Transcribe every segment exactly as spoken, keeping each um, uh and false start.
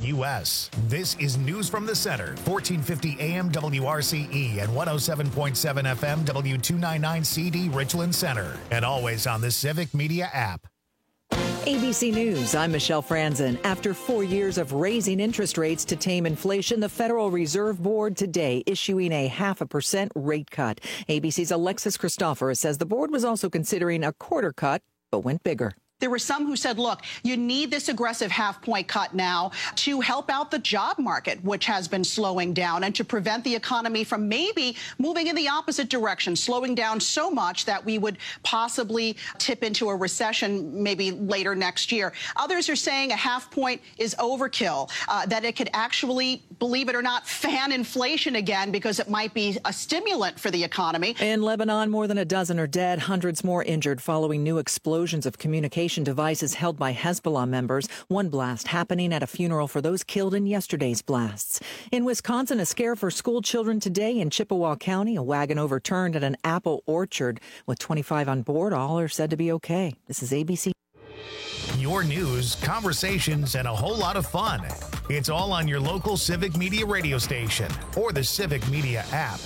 U S. This is News from the Center, fourteen fifty A M W R C E and one oh seven point seven F M W two ninety-nine C D Richland Center, and always on the Civic Media app. A B C News, I'm Michelle Franzen. After four years of raising interest rates to tame inflation, the Federal Reserve Board today issuing a half a percent rate cut. A B C's Alexis Christoforous says the board was also considering a quarter cut, but went bigger. There were some who said, look, you need this aggressive half-point cut now to help out the job market, which has been slowing down, and to prevent the economy from maybe moving in the opposite direction, slowing down so much that we would possibly tip into a recession maybe later next year. Others are saying a half-point is overkill, uh, that it could actually, believe it or not, fan inflation again because it might be a stimulant for the economy. In Lebanon, more than a dozen are dead, hundreds more injured following new explosions of communication devices held by Hezbollah members. One blast happening at a funeral for those killed in yesterday's blasts. In Wisconsin, a scare for school children today in Chippewa County. A wagon overturned at an apple orchard. With twenty-five on board, all are said to be okay. This is A B C. Your news, conversations, and a whole lot of fun. It's all on your local Civic Media radio station or the Civic Media app.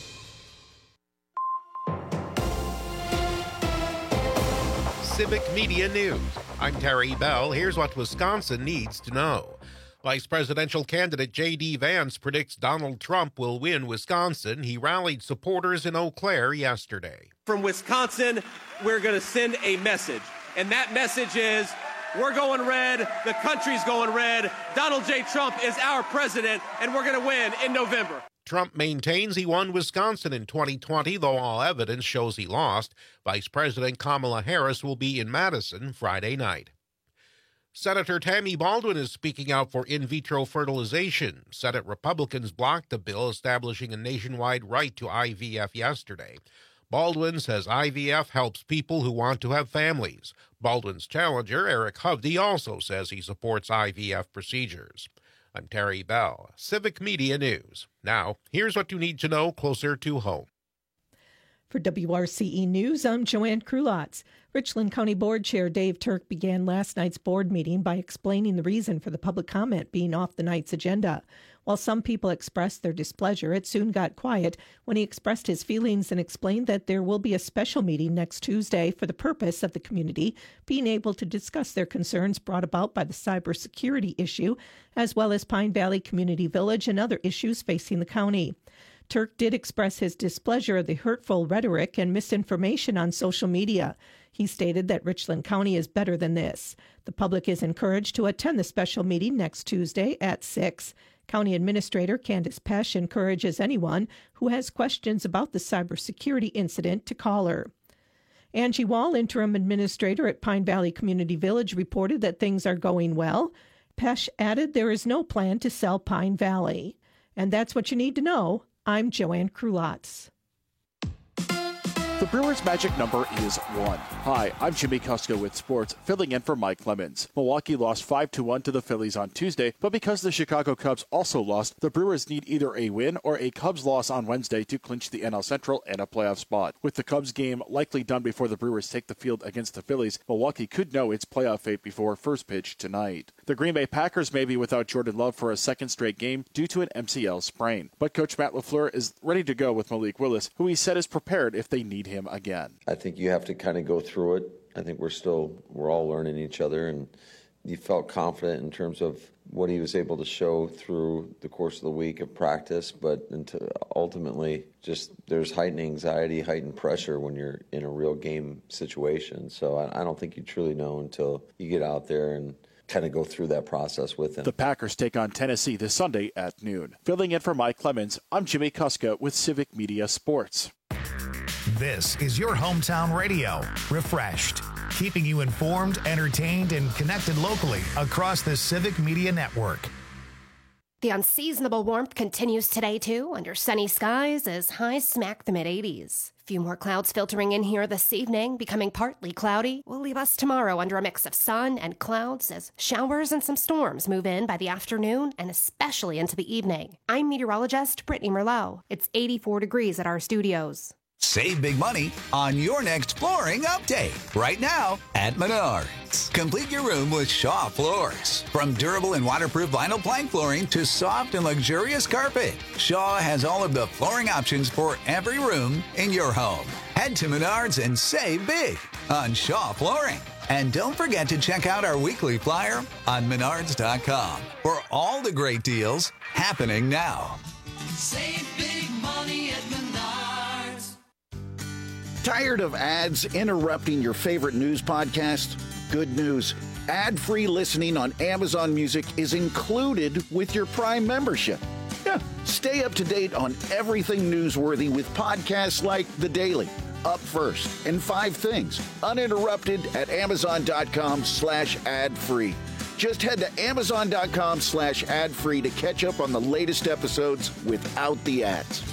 Civic Media News. I'm Terry Bell. Here's what Wisconsin needs to know. Vice presidential candidate J D. Vance predicts Donald Trump will win Wisconsin. He rallied supporters in Eau Claire yesterday. From Wisconsin, we're going to send a message. And that message is, we're going red, the country's going red, Donald J. Trump is our president, and we're going to win in November. Trump maintains he won Wisconsin in twenty twenty, though all evidence shows he lost. Vice President Kamala Harris will be in Madison Friday night. Senator Tammy Baldwin is speaking out for in vitro fertilization. Senate Republicans blocked a bill establishing a nationwide right to I V F yesterday. Baldwin says I V F helps people who want to have families. Baldwin's challenger, Eric Hovde, also says he supports I V F procedures. I'm Terry Bell, Civic Media News. Now, here's what you need to know closer to home. For W R C E News, I'm Joanne Krulotz. Richland County Board Chair Dave Turk began last night's board meeting by explaining the reason for the public comment being off the night's agenda. While some people expressed their displeasure, it soon got quiet when he expressed his feelings and explained that there will be a special meeting next Tuesday for the purpose of the community being able to discuss their concerns brought about by the cybersecurity issue, as well as Pine Valley Community Village and other issues facing the county. Turk did express his displeasure of the hurtful rhetoric and misinformation on social media. He stated that Richland County is better than this. The public is encouraged to attend the special meeting next Tuesday at six. County Administrator Candace Pesch encourages anyone who has questions about the cybersecurity incident to call her. Angie Wall, Interim Administrator at Pine Valley Community Village, reported that things are going well. Pesch added there is no plan to sell Pine Valley. And that's what you need to know. I'm Joanne Krulotz. The Brewers' magic number is one. Hi, I'm Jimmy Kuska with sports, filling in for Mike Clemens. Milwaukee lost five to one to the Phillies on Tuesday, but because the Chicago Cubs also lost, the Brewers need either a win or a Cubs loss on Wednesday to clinch the N L Central and a playoff spot. With the Cubs game likely done before the Brewers take the field against the Phillies, Milwaukee could know its playoff fate before first pitch tonight. The Green Bay Packers may be without Jordan Love for a second straight game due to an M C L sprain, but Coach Matt LaFleur is ready to go with Malik Willis, who he said is prepared if they need him again. I think you have to kind of go through it. I think we're still, we're all learning each other, and you felt confident in terms of what he was able to show through the course of the week of practice, but until ultimately just there's heightened anxiety, heightened pressure when you're in a real game situation. So I, I don't think you truly know until you get out there and kind of go through that process with him. The Packers take on Tennessee this Sunday at noon. Filling in for Mike Clemens, I'm Jimmy Kuska with Civic Media Sports. This is your hometown radio, Refreshed, keeping you informed, entertained, and connected locally across the Civic Media Network. The unseasonable warmth continues today, too, under sunny skies as highs smack the mid eighties. A few more clouds filtering in here this evening, becoming partly cloudy, will leave us tomorrow under a mix of sun and clouds as showers and some storms move in by the afternoon and especially into the evening. I'm meteorologist Brittany Merlot. It's eighty-four degrees at our studios. Save big money on your next flooring update right now at Menards. Complete your room with Shaw floors. From durable and waterproof vinyl plank flooring to soft and luxurious carpet, Shaw has all of the flooring options for every room in your home. Head to Menards and save big on Shaw flooring. And don't forget to check out our weekly flyer on menards dot com for all the great deals happening now. Save big money at Menards. Tired of ads interrupting your favorite news podcast? Good news. Ad-free listening on Amazon Music is included with your Prime membership. Yeah, stay up to date on everything newsworthy with podcasts like The Daily, Up First, and Five Things, uninterrupted at amazon.com slash ad-free. Just head to amazon.com slash ad-free to catch up on the latest episodes without the ads.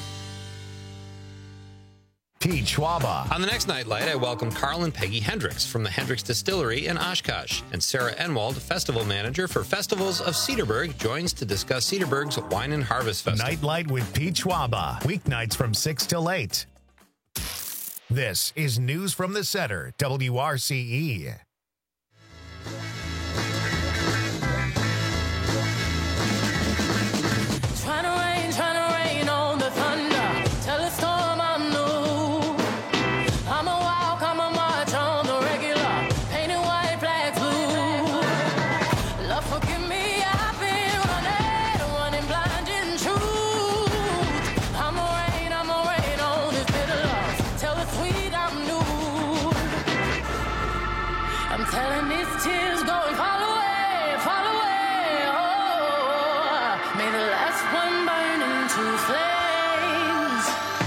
Pete Schwaba. On the next Nightlight, I welcome Carl and Peggy Hendricks from the Hendricks Distillery in Oshkosh. And Sarah Enwald, festival manager for Festivals of Cedarburg, joins to discuss Cedarburg's Wine and Harvest Festival. Nightlight with Pete Schwaba. Weeknights from six till eight. This is News from the Center, W R C E. Trying to rain, trying to rain on the thunder. Tell a storm I'm new. I'm a walk, I'm a march on the regular. Painted white flags blue. Love, forgive me, I've been running, running blind in truth. I'm a rain, I'm a rain on this bitter love. Tell the sweet I'm new. I'm telling these tears going fall away, fall away. Oh, may the last one burn into flames.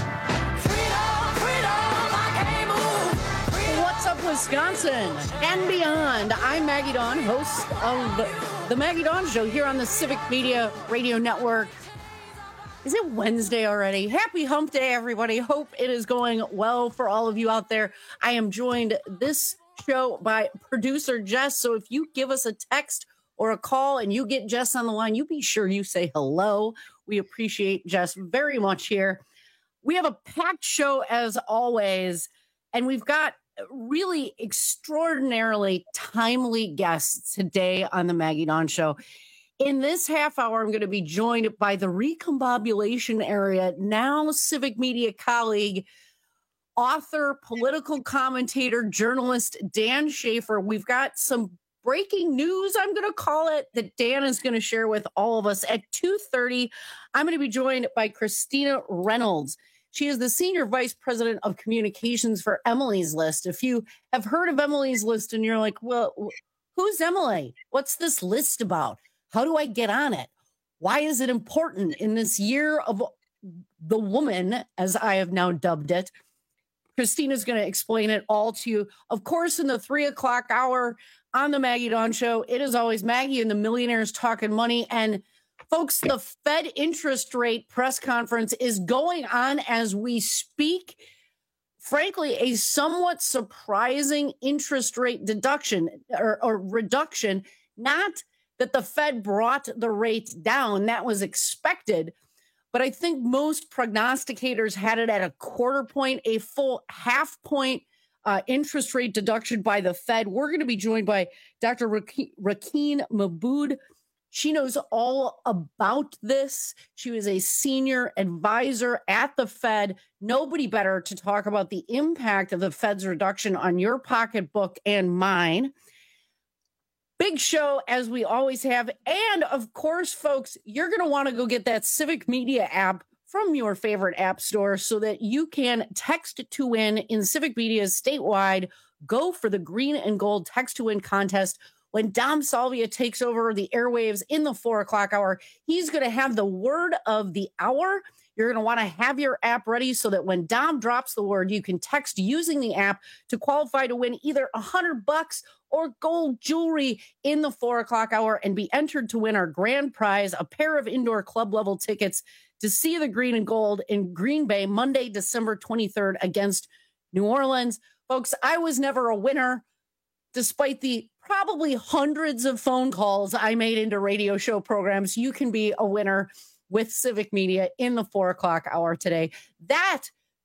Freedom, freedom, I can't move. Freedom. What's up, Wisconsin and beyond? I'm Maggie Dawn, host of the Maggie Dawn Show here on the Civic Media Radio Network. Is it Wednesday already? Happy hump day, everybody. Hope it is going well for all of you out there. I am joined this show by producer Jess. So if you give us a text or a call and you get Jess on the line, you be sure you say hello. We appreciate Jess very much here. We have a packed show as always, and we've got really extraordinarily timely guests today on the Maggie Dawn Show. In this half hour, I'm going to be joined by the recombobulation area, now Civic Media colleague, author, political commentator, journalist, Dan Schaefer. We've got some breaking news, I'm going to call it, that Dan is going to share with all of us. At two thirty, I'm going to be joined by Christina Reynolds. She is the Senior Vice President of Communications for Emily's List. If you have heard of Emily's List and you're like, well, who's Emily? What's this list about? How do I get on it? Why is it important in this year of the woman, as I have now dubbed it? Christina's going to explain it all to you. Of course, in the three o'clock hour on the Maggie Dawn Show, it is always Maggie and the Millionaires Talking Money. And folks, the Fed interest rate press conference is going on as we speak. Frankly, a somewhat surprising interest rate deduction or, or reduction, not that the Fed brought the rate down. That was expected. But I think most prognosticators had it at a quarter point, a full half point uh, interest rate deduction by the Fed. We're going to be joined by Doctor Rakeen Mahmood. She knows all about this. She was a senior advisor at the Fed. Nobody better to talk about the impact of the Fed's reduction on your pocketbook and mine. Big show, as we always have. And of course, folks, you're going to want to go get that Civic Media app from your favorite app store so that you can text to win in Civic Media's statewide Go for the Green and Gold Text to Win contest. When Dom Salvia takes over the airwaves in the four o'clock hour, he's going to have the word of the hour. You're going to want to have your app ready so that when Dom drops the word, you can text using the app to qualify to win either a hundred bucks or gold jewelry in the four o'clock hour and be entered to win our grand prize, a pair of indoor club level tickets to see the Green and Gold in Green Bay, Monday, December twenty-third against New Orleans. Folks, I was never a winner, despite the probably hundreds of phone calls I made into radio show programs. You can be a winner with Civic Media in the four o'clock hour today. That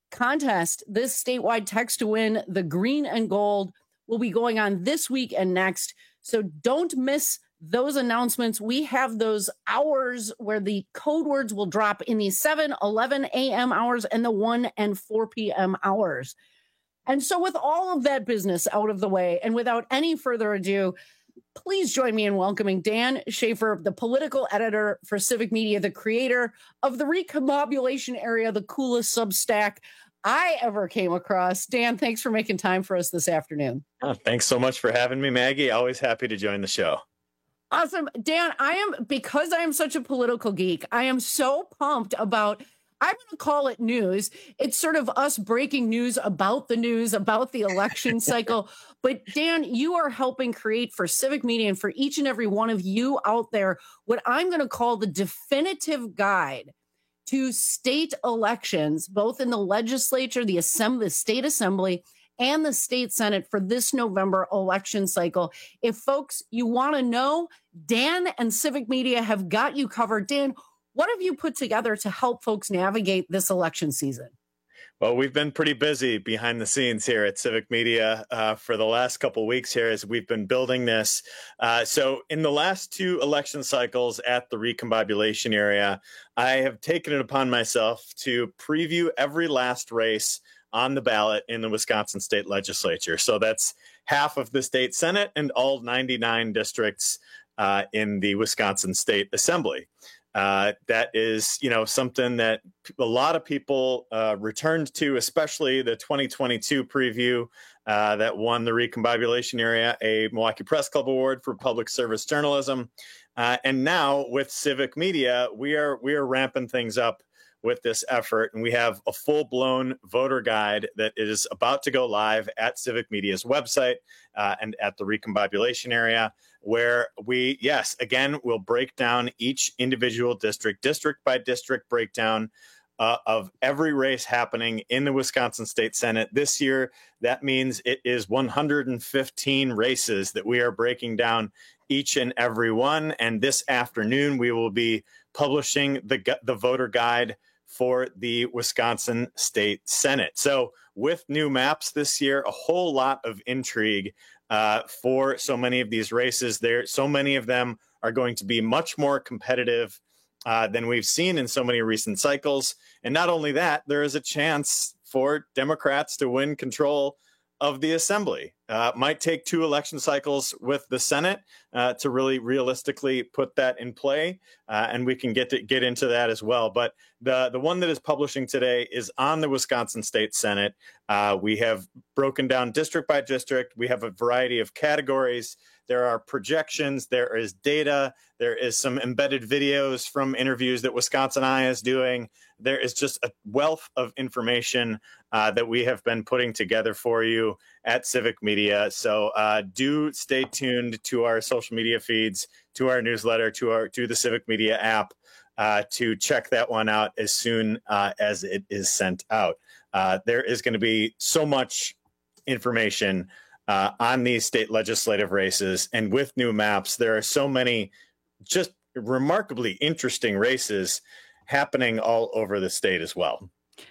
contest, this statewide text to win the green and gold, will be going on this week and next. So don't miss those announcements. We have those hours where the code words will drop in the seven, eleven a.m. hours and the one and four p.m. hours. And so with all of that business out of the way, and without any further ado, please join me in welcoming Dan Schaefer, the political editor for Civic Media, the creator of the Recombobulation Area, the coolest Substack I ever came across. Dan, thanks for making time for us this afternoon. Oh, thanks so much for having me, Maggie. Always happy to join the show. Awesome. Dan, I am, because I am such a political geek, I am so pumped about, I'm going to call it news. It's sort of us breaking news about the news, about the election cycle. But Dan, you are helping create for Civic Media and for each and every one of you out there what I'm going to call the definitive guide to state elections, both in the legislature, the assembly, the state assembly, and the state senate for this November election cycle. If folks, you want to know, Dan and Civic Media have got you covered. Dan, what have you put together to help folks navigate this election season? Well, we've been pretty busy behind the scenes here at Civic Media uh, for the last couple of weeks here as we've been building this. Uh, so in the last two election cycles at the Recombobulation Area, I have taken it upon myself to preview every last race on the ballot in the Wisconsin State Legislature. So that's half of the state Senate and all ninety-nine districts uh, in the Wisconsin State Assembly. Uh, that is, you know, something that a lot of people uh, returned to, especially the twenty twenty-two preview uh, that won the Recombobulation Area, a Milwaukee Press Club Award for public service journalism. Uh, and now with Civic Media, we are we are ramping things up with this effort, and we have a full-blown voter guide that is about to go live at Civic Media's website uh, and at the Recombobulation Area, where we, yes, again, will break down each individual district, district by district breakdown uh, of every race happening in the Wisconsin State Senate. This year, that means it is one hundred fifteen races that we are breaking down each and every one. And this afternoon, we will be publishing the the voter guide for the Wisconsin State Senate. So with new maps this year, a whole lot of intrigue uh, for so many of these races. There, so many of them are going to be much more competitive uh, than we've seen in so many recent cycles. And not only that, there is a chance for Democrats to win control of the assembly. Uh, might take two election cycles with the Senate uh, to really realistically put that in play, uh, and we can get to get into that as well. But the the one that is publishing today is on the Wisconsin State Senate. Uh, we have broken down district by district. We have a variety of categories. There are projections. There is data. There is some embedded videos from interviews that Wisconsin Eye is doing. There is just a wealth of information uh, that we have been putting together for you at Civic Media. So uh, do stay tuned to our social media feeds, to our newsletter, to our to the Civic Media app uh, to check that one out as soon uh, as it is sent out. Uh, there is going to be so much information uh, on these state legislative races. And with new maps, there are so many just remarkably interesting races happening all over the state as well.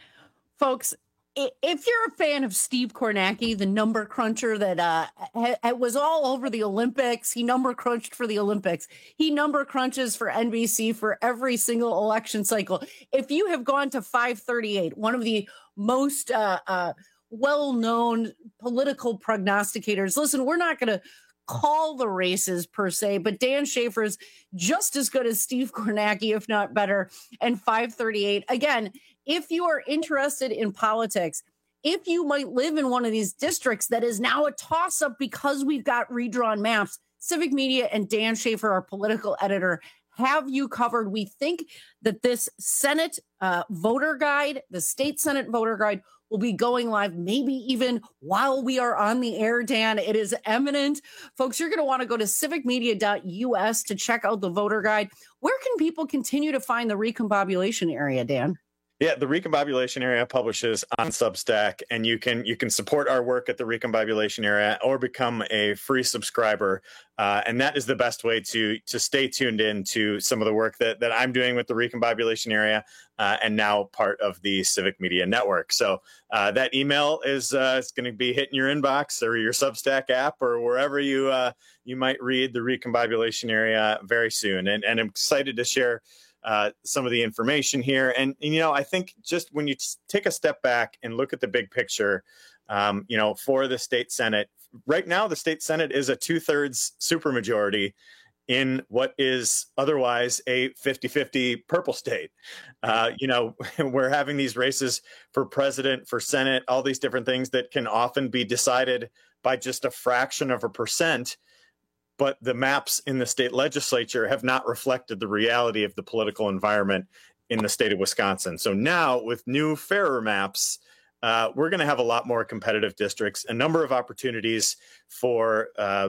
Folks, if you're a fan of Steve Kornacki, the number cruncher that uh, ha- was all over the Olympics, he number crunched for the Olympics. He number crunches for N B C for every single election cycle. If you have gone to five thirty-eight, one of the most uh, uh, well-known political prognosticators, listen, we're not going to call the races per se, but Dan Schaefer is just as good as Steve Kornacki, if not better, and five thirty-eight. Again, if you are interested in politics, if you might live in one of these districts that is now a toss-up because we've got redrawn maps, Civic Media and Dan Schaefer, our political editor, have you covered. We think that this Senate uh, voter guide, the state Senate voter guide, will be going live maybe even while we are on the air, Dan. It is imminent. Folks, you're going to want to go to civic media dot U S to check out the voter guide. Where can people continue to find the Recombobulation Area, Dan? Yeah, the Recombobulation Area publishes on Substack, and you can you can support our work at the Recombobulation Area or become a free subscriber. Uh, and that is the best way to to stay tuned in to some of the work that, that I'm doing with the Recombobulation Area uh, and now part of the Civic Media Network. So uh, that email is uh, is going to be hitting your inbox or your Substack app or wherever you uh, you might read the Recombobulation Area very soon. And, and I'm excited to share Uh, some of the information here. And, and, you know, I think just when you t- take a step back and look at the big picture, um, you know, for the state Senate, right now, the state Senate is a two thirds supermajority in what is otherwise a fifty-fifty purple state. Uh, you know, we're having these races for president, for Senate, all these different things that can often be decided by just a fraction of a percent. But the maps in the state legislature have not reflected the reality of the political environment in the state of Wisconsin. So now with new, fairer maps, uh, we're going to have a lot more competitive districts, a number of opportunities for uh,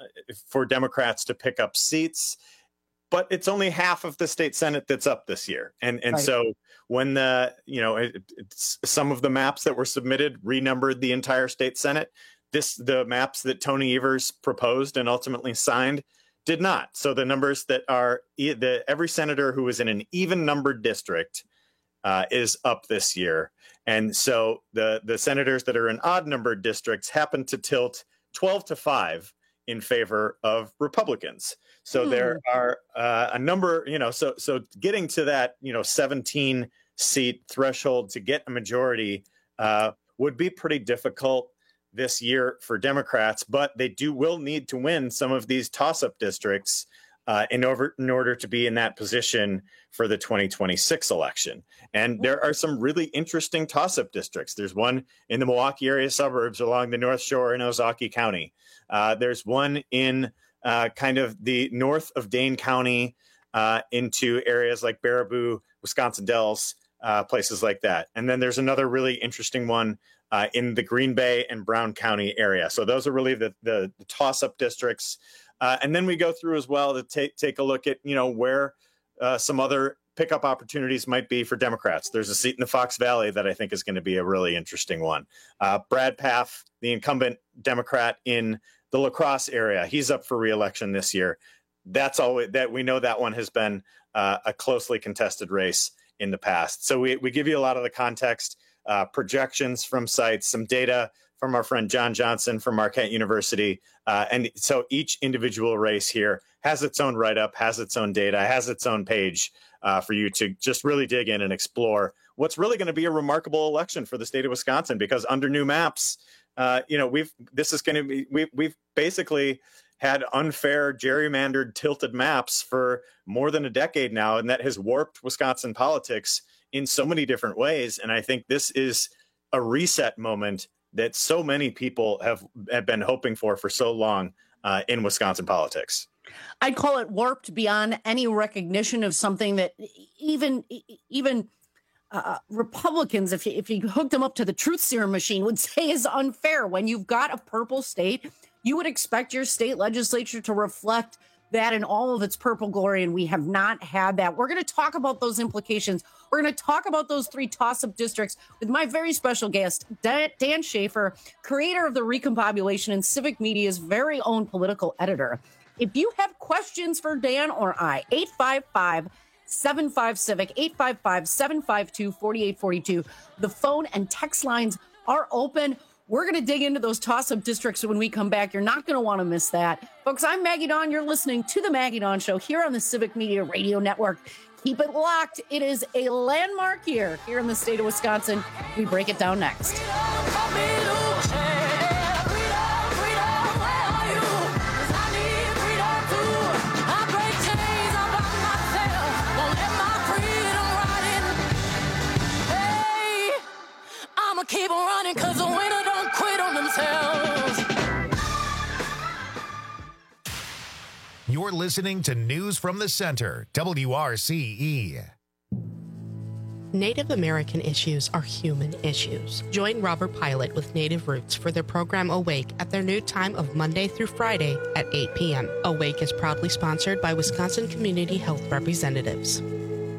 for Democrats to pick up seats. But it's only half of the state Senate that's up this year. And and right. so when the, you know, it, it's some of the maps that were submitted renumbered the entire state Senate. This, the maps that Tony Evers proposed and ultimately signed did not. So the numbers that are the every senator who is in an even numbered district uh, is up this year. And so the, the senators that are in odd numbered districts happen to tilt twelve to five in favor of Republicans. So hmm. there are uh, a number, you know, so so getting to that, you know, seventeen seat threshold to get a majority uh, would be pretty difficult this year for Democrats, but they do will need to win some of these toss-up districts uh, in, over, in order to be in that position for the twenty twenty-six election. And there are some really interesting toss-up districts. There's one in the Milwaukee area suburbs along the North Shore in Ozaukee County. Uh, there's one in uh, kind of the north of Dane County uh, into areas like Baraboo, Wisconsin Dells, uh, places like that. And then there's another really interesting one Uh, in the Green Bay and Brown County area. So those are really the, the, the toss-up districts. Uh, and then we go through as well to take take a look at, you know, where uh, some other pickup opportunities might be for Democrats. There's a seat in the Fox Valley that I think is going to be a really interesting one. Uh, Brad Pfaff, the incumbent Democrat in the La Crosse area, he's up for re-election this year. That's always that we know that one has been uh, a closely contested race in the past. So we, we give you a lot of the context. Uh, projections from sites, some data from our friend John Johnson from Marquette University. Uh, and so each individual race here has its own write-up, has its own data, has its own page uh, for you to just really dig in and explore what's really going to be a remarkable election for the state of Wisconsin, because under new maps, uh, you know, we've this is going to be, we, we've basically had unfair, gerrymandered, tilted maps for more than a decade now, and that has warped Wisconsin politics in so many different ways. And I think this is a reset moment that so many people have, have been hoping for for so long uh, in Wisconsin politics. I'd call it warped beyond any recognition of something that even even uh, Republicans, if you, if you hooked them up to the truth serum machine, would say is unfair. When you've got a purple state, you would expect your state legislature to reflect that in all of its purple glory, and we have not had that. We're going to talk about those implications. We're going to talk about those three toss-up districts with my very special guest, Dan Schaefer, creator of the Recombobulation and Civic Media's very own political editor. If you have questions for Dan or I, eight five five, seven five, CIVIC, eight five five, seven five two, four eight four two. The phone and text lines are open. We're going to dig into those toss-up districts when we come back. You're not going to want to miss that. Folks, I'm Maggie Dawn. You're listening to The Maggie Dawn Show here on the Civic Media Radio Network. Keep it locked. It is a landmark year here in the state of Wisconsin. We break it down next. Keep on running because the winner don't quit on themselves. You're listening to News from the Center, W R C E. Native American issues are human issues. Join Robert Pilot with Native Roots for their program Awake at their new time of Monday through Friday at eight p.m. Awake is proudly sponsored by Wisconsin Community Health Representatives.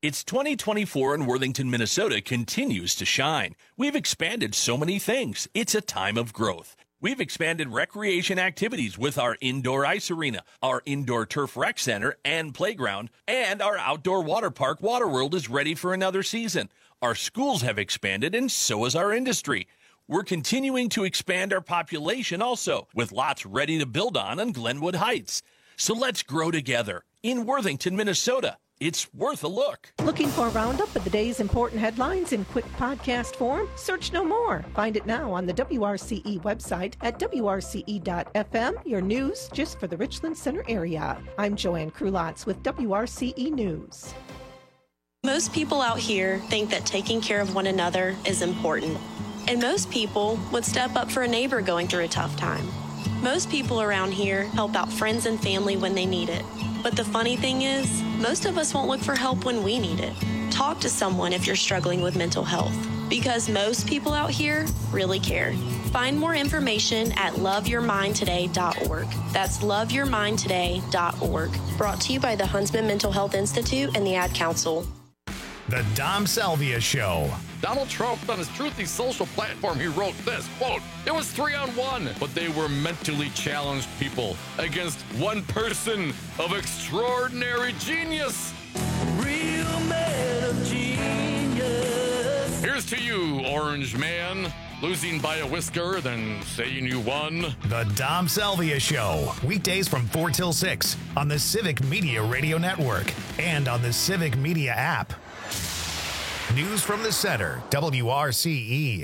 It's twenty twenty-four and Worthington, Minnesota continues to shine. We've expanded so many things. It's a time of growth. We've expanded recreation activities with our indoor ice arena, our indoor turf rec center and playground, and our outdoor water park, Waterworld, is ready for another season. Our schools have expanded, and so has our industry. We're continuing to expand our population also, with lots ready to build on in Glenwood Heights. So let's grow together in Worthington, Minnesota. It's worth a look. Looking for a roundup of the day's important headlines in quick podcast form? Search no more. Find it now on the W R C E website at W R C E dot F M, your news just for the Richland Center area. I'm Joanne Krulotz with W R C E News. Most people out here think that taking care of one another is important. And most people would step up for a neighbor going through a tough time. Most people around here help out friends and family when they need it. But the funny thing is, most of us won't look for help when we need it. Talk to someone if you're struggling with mental health, because most people out here really care. Find more information at love your mind today dot org. That's love your mind today dot org. Brought to you by the Huntsman Mental Health Institute and the Ad Council. The Dom Salvia Show. Donald Trump, on his Truthy social platform, he wrote this, quote, "It was three on one, but they were mentally challenged people against one person of extraordinary genius." Real man of genius. Here's to you, Orange Man. Losing by a whisker, then saying you won. The Dom Salvia Show. Weekdays from four till six on the Civic Media Radio Network and on the Civic Media app. News from the Center, W R C E.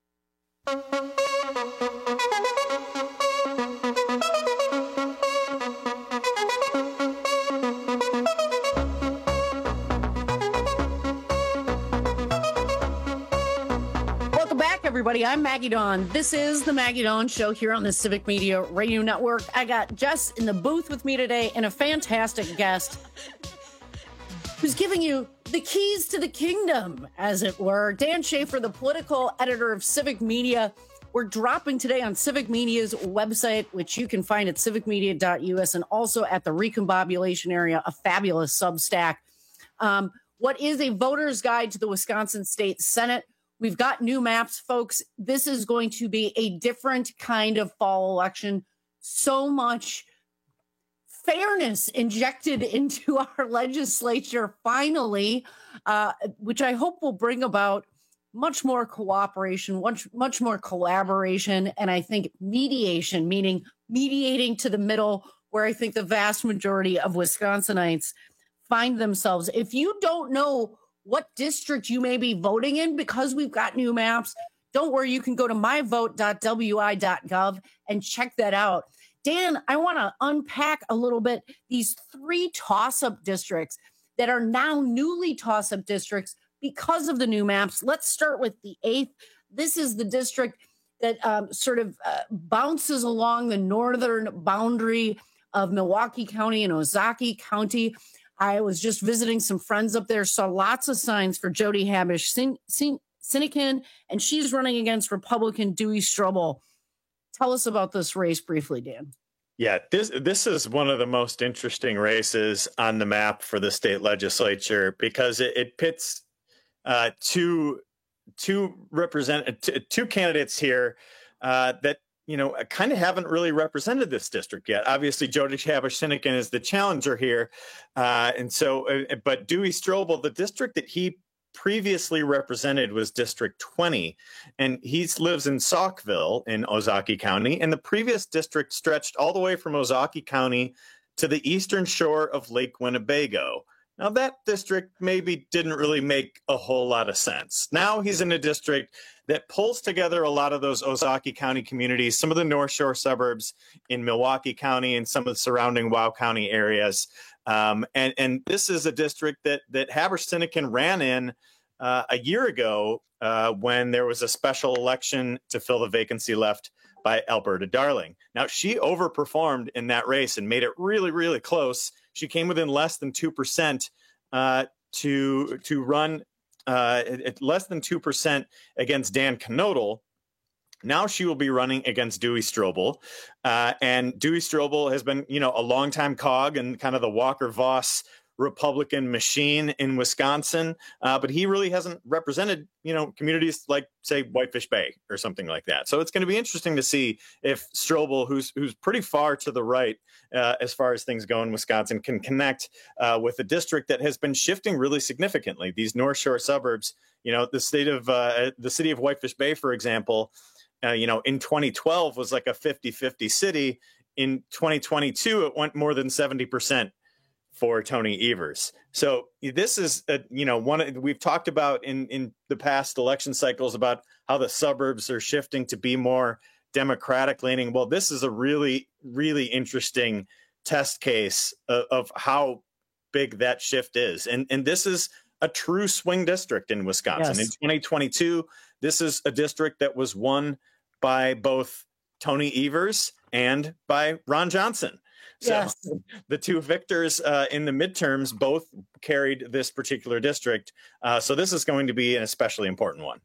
Welcome back, everybody. I'm Maggie Dawn. This is the Maggie Dawn Show here on the Civic Media Radio Network. I got Jess in the booth with me today and a fantastic guest who's giving you the keys to the kingdom, as it were. Dan Schaefer, the political editor of Civic Media. We're dropping today on Civic Media's website, which you can find at civic media dot U S, and also at the Recombobulation Area, a fabulous Substack. Um, what is a voter's guide to the Wisconsin State Senate? We've got new maps, folks. This is going to be a different kind of fall election. So much fairness injected into our legislature finally, uh, which I hope will bring about much more cooperation, much, much more collaboration, and I think mediation, meaning mediating to the middle, where I think the vast majority of Wisconsinites find themselves. If you don't know what district you may be voting in, because we've got new maps, don't worry, you can go to my vote dot W I dot gov and check that out. Dan, I want to unpack a little bit these three toss-up districts that are now newly toss-up districts because of the new maps. Let's start with the eighth. This is the district that um, sort of uh, bounces along the northern boundary of Milwaukee County and Ozaukee County. I was just visiting some friends up there, saw lots of signs for Jody Habish Sinekin, and she's running against Republican Dewey Strobel. Tell us about this race briefly, Dan. Yeah, this this is one of the most interesting races on the map for the state legislature, because it, it pits uh, two two represent t- two candidates here uh, that you know kind of haven't really represented this district yet. Obviously, Jody Habish Sinekin is the challenger here, uh, and so uh, but Dewey Strobel, the district that he previously represented was District twenty, and he lives in Saukville in Ozaukee County, and the previous district stretched all the way from Ozaukee County to the eastern shore of Lake Winnebago. Now, that district maybe didn't really make a whole lot of sense. Now he's in a district that pulls together a lot of those Ozaukee County communities, some of the North Shore suburbs in Milwaukee County and some of the surrounding Wow County areas. Um, and, and this is a district that that Habish Sinekin ran in uh, a year ago uh, when there was a special election to fill the vacancy left by Alberta Darling. Now, she overperformed in that race and made it really, really close. She came within less than two percent uh, to to run uh, at less than two percent against Dan Knodel. Now she will be running against Dewey Strobel. Uh, and Dewey Strobel has been, you know, a longtime cog and kind of the Walker Voss Republican machine in Wisconsin, uh, but he really hasn't represented, you know, communities like, say, Whitefish Bay or something like that. So it's going to be interesting to see if Strobel, who's who's pretty far to the right uh, as far as things go in Wisconsin, can connect uh, with a district that has been shifting really significantly. These North Shore suburbs, you know, the state of uh, the city of Whitefish Bay, for example, uh, you know, in twenty twelve was like a fifty-fifty city. In twenty twenty-two, it went more than seventy percent for Tony Evers. So this is, a, you know, one we've talked about in, in the past election cycles about how the suburbs are shifting to be more Democratic leaning. Well, this is a really, really interesting test case of, of how big that shift is. And, and this is a true swing district in Wisconsin. Yes. In twenty twenty-two, this is a district that was won by both Tony Evers and by Ron Johnson. So yes. The two victors uh, in the midterms both carried this particular district. Uh, so this is going to be an especially important one.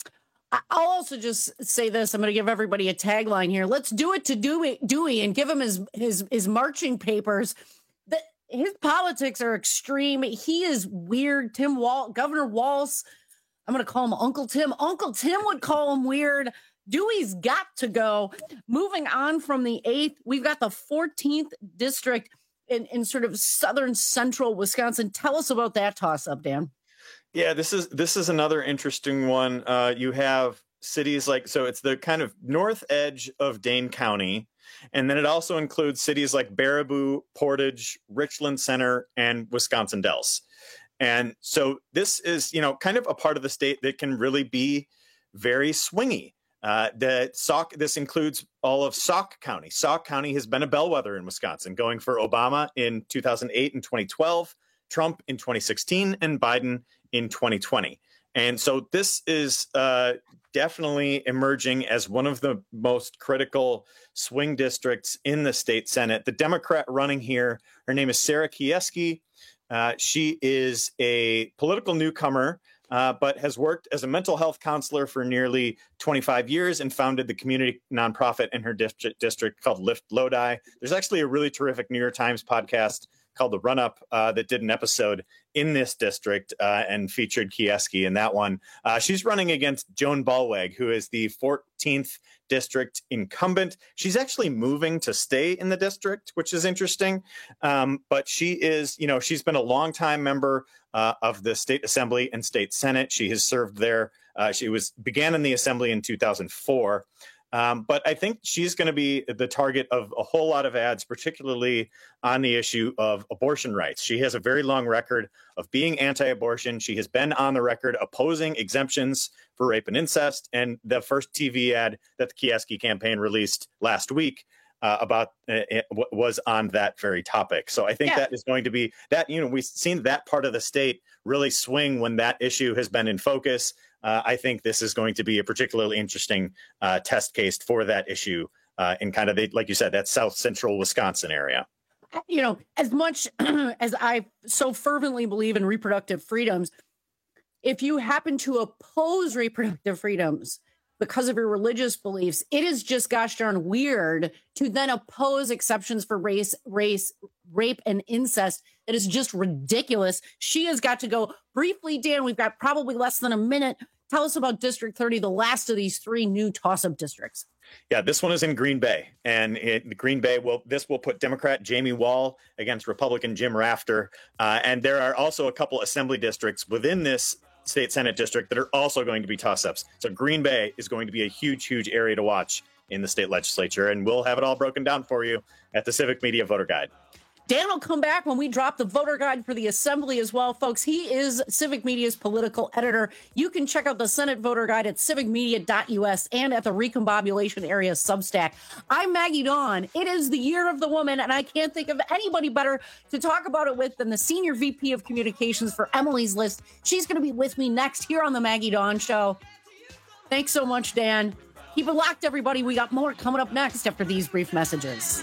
I'll also just say this. I'm going to give everybody a tagline here. Let's do it to Dewey, Dewey and give him his, his, his marching papers. The, his politics are extreme. He is weird. Tim Wal, Governor Walz, I'm going to call him Uncle Tim. Uncle Tim would call him weird. Dewey's got to go. Moving on from the eighth, we've got the fourteenth district in, in sort of southern central Wisconsin. Tell us about that toss-up, Dan. Yeah, this is this is another interesting one. Uh, you have cities like, so it's the kind of north edge of Dane County, and then it also includes cities like Baraboo, Portage, Richland Center, and Wisconsin Dells. And so this is, you know, kind of a part of the state that can really be very swingy. Uh, the Sauk, this includes all of Sauk County. Sauk County has been a bellwether in Wisconsin, going for Obama in two thousand eight and twenty twelve, Trump in twenty sixteen, and Biden in twenty twenty. And so this is uh, definitely emerging as one of the most critical swing districts in the state Senate. The Democrat running here, her name is Sarah Kieski. Uh, she is a political newcomer, Uh, but has worked as a mental health counselor for nearly twenty-five years and founded the community nonprofit in her district, district called Lift Lodi. There's actually a really terrific New York Times podcast called The Run Up uh, that did an episode in this district uh, and featured Kieski in that one. Uh, she's running against Joan Ballweg, who is the fourteenth district incumbent. She's actually moving to stay in the district, which is interesting. Um, but she is, you know, she's been a longtime member uh, of the state assembly and state senate. She has served there. Uh, she was began in the assembly in two thousand four. Um, but I think she's going to be the target of a whole lot of ads, particularly on the issue of abortion rights. She has a very long record of being anti-abortion. She has been on the record opposing exemptions for rape and incest. And the first T V ad that the Kieski campaign released last week uh, about uh, it was on that very topic. So I think yeah. that is going to be that, you know, we've seen that part of the state really swing when that issue has been in focus. Uh, I think this is going to be a particularly interesting uh, test case for that issue uh, in kind of, the, like you said, that south central Wisconsin area. You know, as much as I so fervently believe in reproductive freedoms, if you happen to oppose reproductive freedoms because of your religious beliefs, it is just gosh darn weird to then oppose exceptions for race, race, rape, and incest. It is just ridiculous. She has got to go. Briefly, Dan, we've got probably less than a minute. Tell us about District thirty, the last of these three new toss-up districts. Yeah, this one is in Green Bay, and it, Green Bay will this will put Democrat Jamie Wall against Republican Jim Rafter, uh, and there are also a couple assembly districts within this state Senate district that are also going to be toss-ups. So Green Bay is going to be a huge, huge area to watch in the state legislature, and we'll have it all broken down for you at the Civic Media Voter Guide. Dan will come back when we drop the voter guide for the assembly as well, folks. He is Civic Media's political editor. You can check out the Senate voter guide at civic media dot U S and at the Recombobulation Area Substack. I'm Maggie Dawn. It is the year of the woman, and I can't think of anybody better to talk about it with than the Senior V P of Communications for Emily's List. She's going to be with me next here on the Maggie Dawn Show. Thanks so much, Dan. Keep it locked, everybody. We got more coming up next after these brief messages.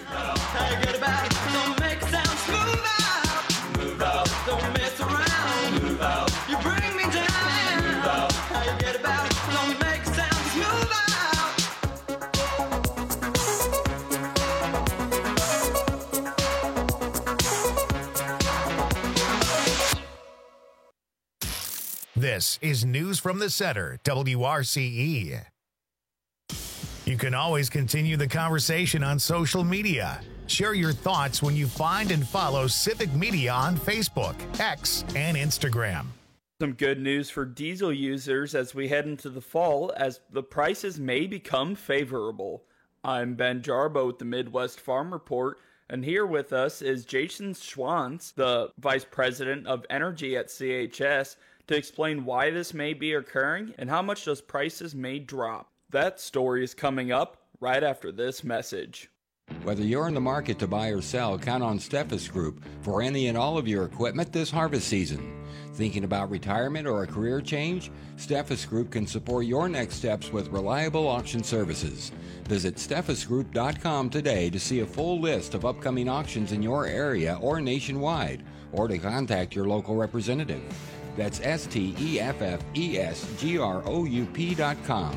This is News from the Center, W R C E. You can always continue the conversation on social media. Share your thoughts when you find and follow Civic Media on Facebook, X, and Instagram. Some good news for diesel users as we head into the fall, as the prices may become favorable. I'm Ben Jarbo with the Midwest Farm Report, and here with us is Jason Schwantz, the Vice President of Energy at C H S, to explain why this may be occurring and how much those prices may drop. That story is coming up right after this message. Whether you're in the market to buy or sell, count on Steffes Group for any and all of your equipment this harvest season. Thinking about retirement or a career change? Steffes Group can support your next steps with reliable auction services. Visit steffes group dot com today to see a full list of upcoming auctions in your area or nationwide, or to contact your local representative. That's S T E F F E S G R O U P dot com.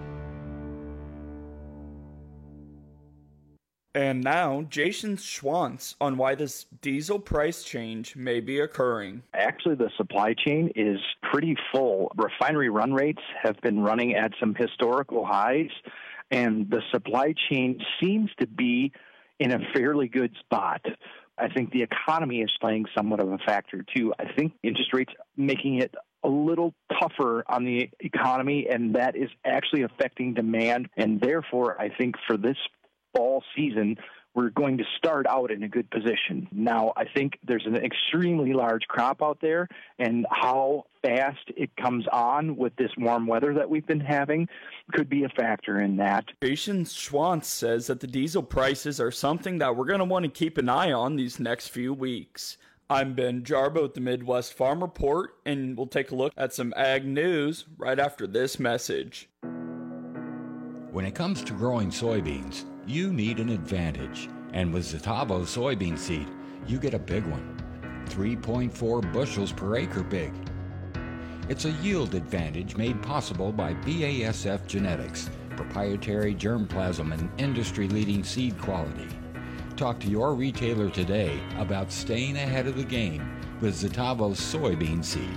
And now, Jason Schwantz on why this diesel price change may be occurring. Actually, the supply chain is pretty full. Refinery run rates have been running at some historical highs, and the supply chain seems to be in a fairly good spot. I think the economy is playing somewhat of a factor, too. I think interest rates making it a little tougher on the economy, and that is actually affecting demand. And therefore, I think for this fall season, we're going to start out in a good position. Now, I think there's an extremely large crop out there, and how fast it comes on with this warm weather that we've been having could be a factor in that. Jason Schwantz says that the diesel prices are something that we're going to want to keep an eye on these next few weeks. I'm Ben Jarbo with the Midwest Farm Report, and we'll take a look at some ag news right after this message. When it comes to growing soybeans, you need an advantage. And with Zetavo soybean seed, you get a big one. three point four bushels per acre big. It's a yield advantage made possible by B A S F genetics, proprietary germplasm, and industry-leading seed quality. Talk to your retailer today about staying ahead of the game with Zetavo soybean seed.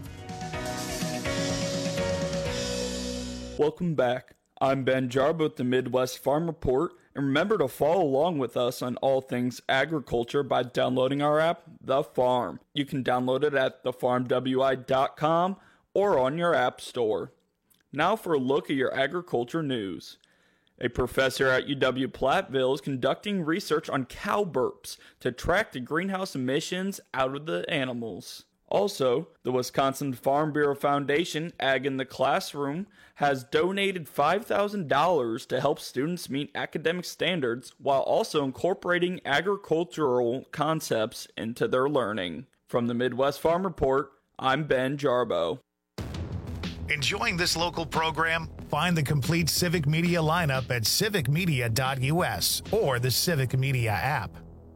Welcome back. I'm Ben Jarbo with the Midwest Farm Report, and remember to follow along with us on all things agriculture by downloading our app, The Farm. You can download it at the farm w i dot com or on your app store. Now for a look at your agriculture news. A professor at U W Platteville is conducting research on cow burps to track the greenhouse emissions out of the animals. Also, the Wisconsin Farm Bureau Foundation, Ag in the Classroom, has donated five thousand dollars to help students meet academic standards while also incorporating agricultural concepts into their learning. From the Midwest Farm Report, I'm Ben Jarbo. Enjoying this local program? Find the complete Civic Media lineup at civic media dot u s or the Civic Media app.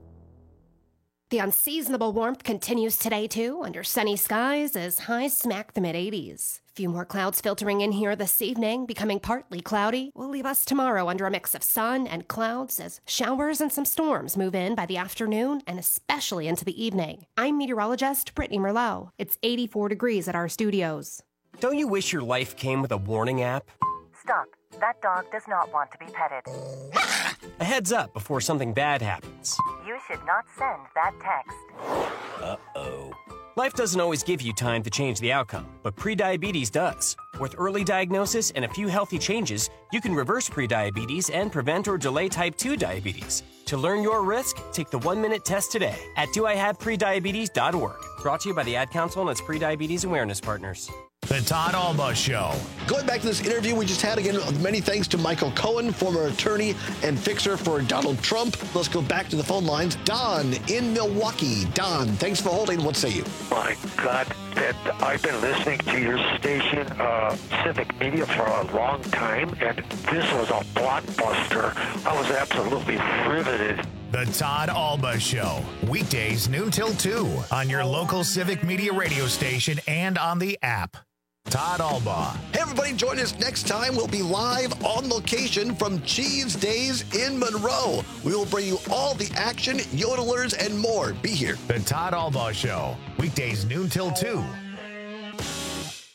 The unseasonable warmth continues today, too, under sunny skies as highs smack the mid eighties. A few more clouds filtering in here this evening, becoming partly cloudy, will leave us tomorrow under a mix of sun and clouds as showers and some storms move in by the afternoon and especially into the evening. I'm meteorologist Brittany Merlot. It's eighty-four degrees at our studios. Don't you wish your life came with a warning app? Stop. That dog does not want to be petted. A heads up before something bad happens. You should not send that text. Uh-oh. Life doesn't always give you time to change the outcome, but prediabetes does. With early diagnosis and a few healthy changes, you can reverse prediabetes and prevent or delay type two diabetes. To learn your risk, take the one-minute test today at do I have prediabetes dot org. Brought to you by the Ad Council and its prediabetes awareness partners. The Todd Alba Show. Going back to this interview we just had, again, many thanks to Michael Cohen, former attorney and fixer for Donald Trump. Let's go back to the phone lines. Don in Milwaukee. Don, thanks for holding. What say you? My God, that I've been listening to your station, uh, Civic Media, for a long time, and this was a blockbuster. I was absolutely riveted. The Todd Alba Show. Weekdays noon till two on your local Civic Media radio station and on the app. Todd Alba. Hey, everybody, join us next time. We'll be live on location from Cheese Days in Monroe. We will bring you all the action, yodelers, and more. Be here. The Todd Alba Show. Weekdays noon till two.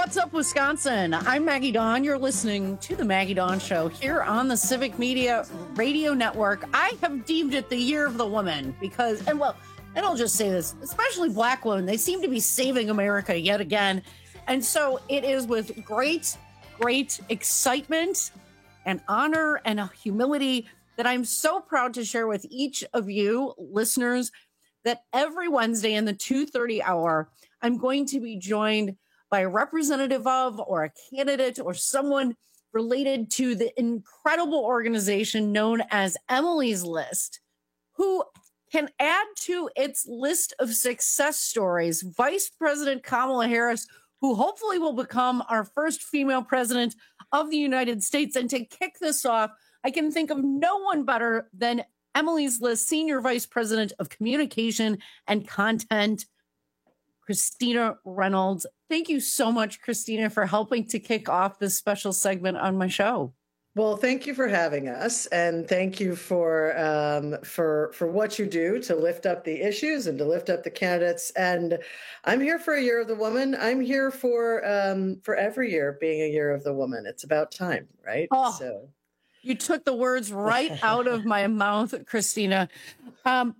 What's up, Wisconsin? I'm Maggie Dawn. You're listening to the Maggie Dawn Show here on the Civic Media Radio Network. I have deemed it the year of the woman because, and well, and I'll just say this, especially Black women, they seem to be saving America yet again. And so it is with great, great excitement and honor and humility that I'm so proud to share with each of you listeners that every Wednesday in the two thirty hour, I'm going to be joined by a representative of or a candidate or someone related to the incredible organization known as Emily's List, who can add to its list of success stories Vice President Kamala Harris, who hopefully will become our first female president of the United States. And to kick this off, I can think of no one better than Emily's List Senior Vice President of Communication and Content, Christina Reynolds. Thank you so much, Christina, for helping to kick off this special segment on my show. Well, thank you for having us, and thank you for um, for for what you do to lift up the issues and to lift up the candidates. And I'm here for a Year of the Woman. I'm here for um, for every year being a Year of the Woman. It's about time, right? Oh, so you took the words right out of my mouth, Christina. Um,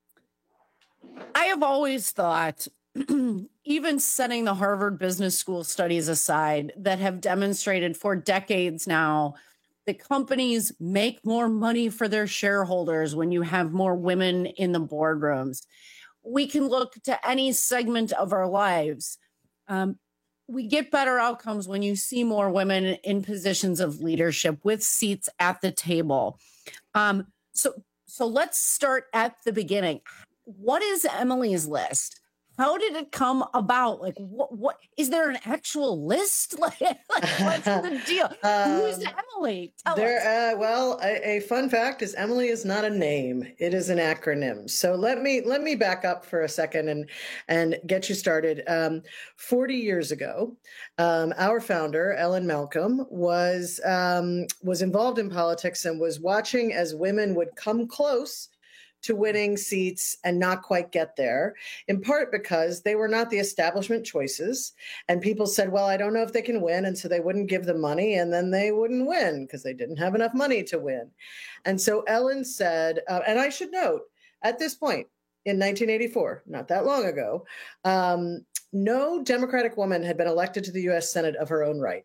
I have always thought, even setting the Harvard Business School studies aside that have demonstrated for decades now that companies make more money for their shareholders when you have more women in the boardrooms. We can look to any segment of our lives. Um, we get better outcomes when you see more women in positions of leadership with seats at the table. Um, so, so let's start at the beginning. What is Emily's List? How did it come about? Like, what? What is there an actual list? Like, like what's the deal? Um, Who's Emily? Tell there, us. uh, well, a, a fun fact is Emily is not a name; it is an acronym. So let me let me back up for a second and and get you started. Um, Forty years ago, um, our founder Ellen Malcolm was um, was involved in politics and was watching as women would come close to winning seats and not quite get there, in part because they were not the establishment choices. And people said, well, I don't know if they can win. And so they wouldn't give them money, and then they wouldn't win because they didn't have enough money to win. And so Ellen said, uh, and I should note, at this point in nineteen eighty-four, not that long ago, um, no Democratic woman had been elected to the U S Senate of her own right.